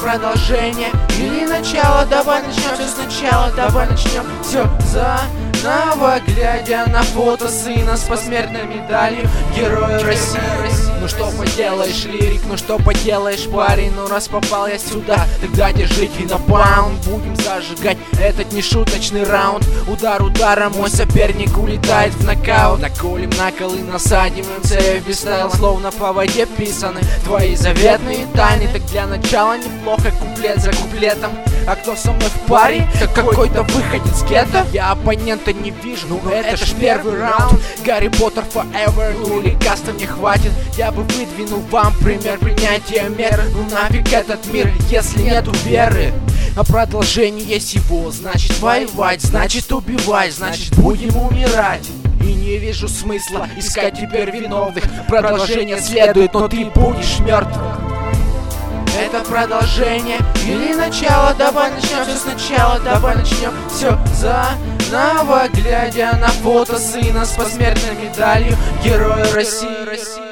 продолжение или начало? Давай начнем все сначала, давай начнем все заново, глядя на фото сына с посмертной медалью Героя России. Ну что поделаешь, лирик, ну что поделаешь, парень, ну раз попал я сюда, тогда держите на паунд. Будем зажигать этот нешуточный раунд. Удар ударом мой соперник улетает в нокаут. Наколем на колы, насадим МЦФ без стайл, словно по воде писаны твои заветные тайны. Так для начала неплохо куплет за куплетом. А кто со мной в паре? Как какой-то выходец гетто? Я оппонента не вижу, ну это ж первый раунд. Гарри Поттер forever, ну лекарства не хватит. Я бы выдвинул вам пример принятия мер. Ну нафиг этот мир, если нету веры. А продолжение сего значит воевать, значит убивать, значит будем умирать. И не вижу смысла искать теперь виновных. Продолжение следует, но ты будешь мертв. Это продолжение или начало? Давай начнем все сначала, давай начнем все заново, глядя на фото сына с посмертной медалью Героя России.